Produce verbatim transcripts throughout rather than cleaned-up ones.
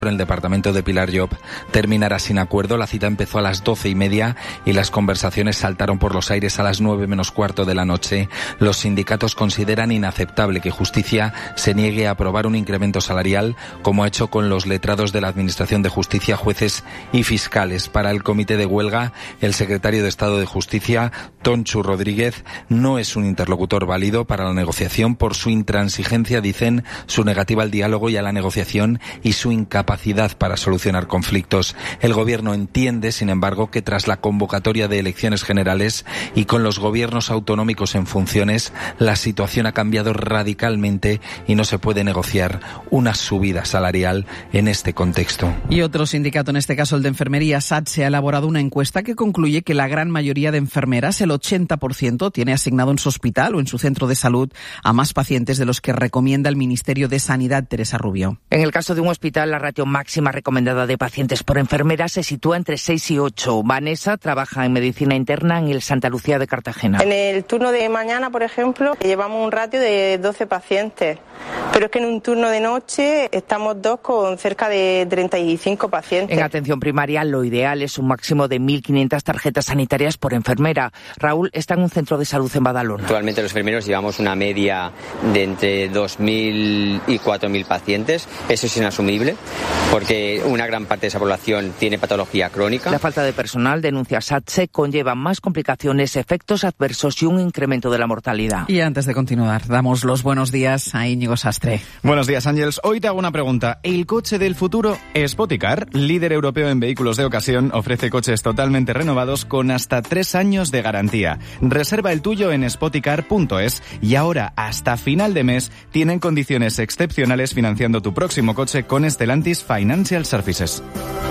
en el departamento de Pilar Llop terminará sin acuerdo. La cita empezó a las doce y media y las conversaciones saltaron por los aires a las nueve menos cuarto de la noche. Los sindicatos consideran inaceptable que Justicia se niegue a aprobar un incremento salarial, como ha hecho con los letrados de la Administración de Justicia, jueces y fiscales. Para el comité de huelga, el secretario de Estado de Justicia, Tonchu Rodríguez, no es un interlocutor válido para la negociación por su intransigencia, dicen, su negativa al diálogo y a la negociación y su incapacidad para solucionar conflictos. El gobierno entiende, sin embargo, que tras la convocatoria de elecciones generales y con los gobiernos autonómicos en funciones, la situación ha cambiado radicalmente y no se puede negociar una subida salarial en este contexto. Y otro sindicato, en este caso el de enfermería, SATSE, ha elaborado una encuesta que concluye que la gran mayoría de enfermeras, el ochenta por ciento, tiene asignado en su hospital o en su centro de salud a más pacientes de los que recomienda el Ministerio de Sanidad, Teresa Rubio. En el caso de un hospital, la ratio máxima recomendada de pacientes por enfermera se sitúa entre seis y ocho. Vanessa trabaja en medicina interna en el Santa Lucía de Cartagena. En el turno de mañana, por ejemplo, llevamos un ratio de doce pacientes, pero es que en un turno de noche estamos dos con cerca de treinta y cinco pacientes. En atención primaria, lo ideal es un máximo de mil quinientas tarjetas sanitarias por enfermera. Raúl está en un centro de salud en Badalona. Actualmente los enfermeros llevamos una media de entre dos mil y cuatro mil pacientes. Eso es inasumible, porque una gran parte de esa población tiene patología crónica. La falta de personal, denuncia SATSE, conlleva más complicaciones, efectos adversos y un incremento de la mortalidad. Y antes de continuar, damos los buenos días a Íñigo Sastre. Buenos días, Ángels. Hoy te hago una pregunta. ¿El coche del futuro? Spoticar, líder europeo en vehículos de ocasión, ofrece coches totalmente renovados con hasta tres años de garantía. Reserva el tuyo en spoticar punto es y ahora, hasta final de mes, tienen condiciones excepcionales financiando tu próximo coche con Stellantis Financial Services.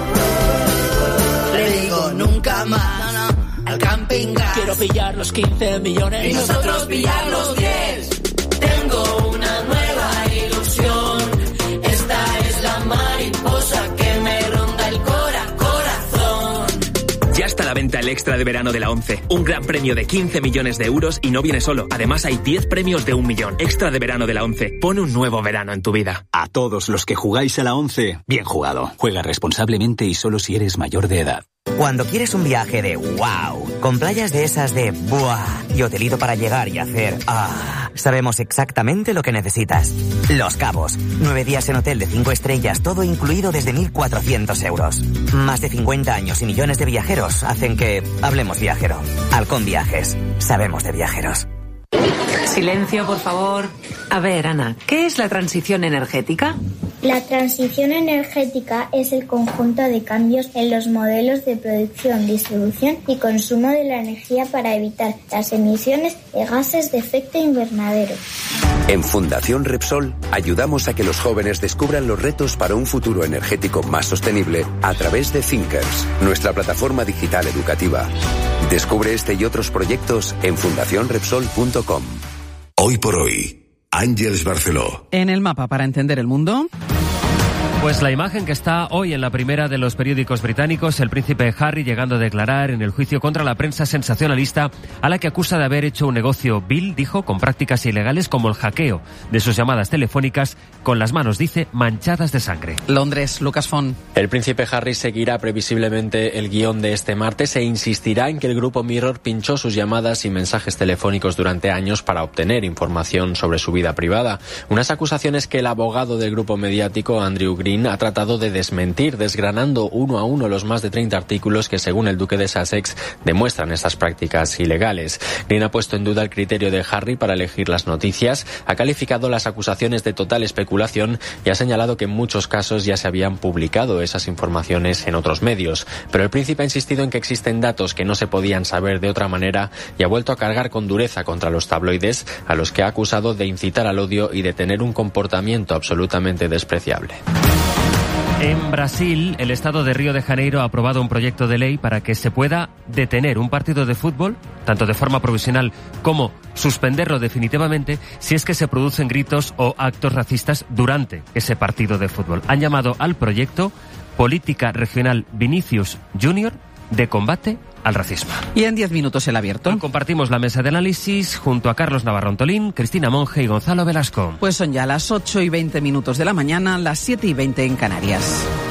Le digo nunca más, no, no, al camping gas. Quiero pillar los quince millones y nosotros pillar los diez. Tengo una nueva ilusión. Esta es la mariposa que me ronda el cora, corazón. Ya está a la venta el extra de verano de la ONCE. Un gran premio de quince millones de euros y no viene solo. Además hay diez premios de un millón. Extra de verano de la ONCE. Pone un nuevo verano en tu vida. A todos los que jugáis a la ONCE, bien jugado. Juega responsablemente y solo si eres mayor de edad. Cuando quieres un viaje de wow, con playas de esas de buah y hotelito para llegar y hacer ah, sabemos exactamente lo que necesitas. Los Cabos, nueve días en hotel de cinco estrellas, todo incluido desde mil cuatrocientos euros. Más de cincuenta años y millones de viajeros hacen que hablemos viajero. Halcón Viajes, sabemos de viajeros. Silencio, por favor. A ver, Ana, ¿qué es la transición energética? La transición energética es el conjunto de cambios en los modelos de producción, distribución y consumo de la energía para evitar las emisiones de gases de efecto invernadero. En Fundación Repsol ayudamos a que los jóvenes descubran los retos para un futuro energético más sostenible a través de Thinkers, nuestra plataforma digital educativa. Descubre este y otros proyectos en fundación repsol punto com. Hoy por hoy, Ángels Barceló. En el mapa para entender el mundo. Pues la imagen que está hoy en la primera de los periódicos británicos, el príncipe Harry llegando a declarar en el juicio contra la prensa sensacionalista a la que acusa de haber hecho un negocio vil, dijo, con prácticas ilegales como el hackeo de sus llamadas telefónicas con las manos, dice, manchadas de sangre. Londres, Lucas Font. El príncipe Harry seguirá previsiblemente el guión de este martes e insistirá en que el grupo Mirror pinchó sus llamadas y mensajes telefónicos durante años para obtener información sobre su vida privada. Unas acusaciones que el abogado del grupo mediático, Andrew Green, ha tratado de desmentir, desgranando uno a uno los más de treinta artículos que, según el duque de Sussex, demuestran estas prácticas ilegales. Green ha puesto en duda el criterio de Harry para elegir las noticias, ha calificado las acusaciones de total especulación y ha señalado que en muchos casos ya se habían publicado esas informaciones en otros medios. Pero el príncipe ha insistido en que existen datos que no se podían saber de otra manera y ha vuelto a cargar con dureza contra los tabloides, a los que ha acusado de incitar al odio y de tener un comportamiento absolutamente despreciable. En Brasil, el estado de Río de Janeiro ha aprobado un proyecto de ley para que se pueda detener un partido de fútbol, tanto de forma provisional como suspenderlo definitivamente, si es que se producen gritos o actos racistas durante ese partido de fútbol. Han llamado al proyecto Política Regional Vinicius Junior de combate al racismo. Y en diez minutos el abierto. Hoy compartimos la mesa de análisis junto a Carlos Navarro Antolín, Cristina Monge y Gonzalo Velasco. Pues son ya las ocho y veinte minutos de la mañana, las siete y veinte en Canarias.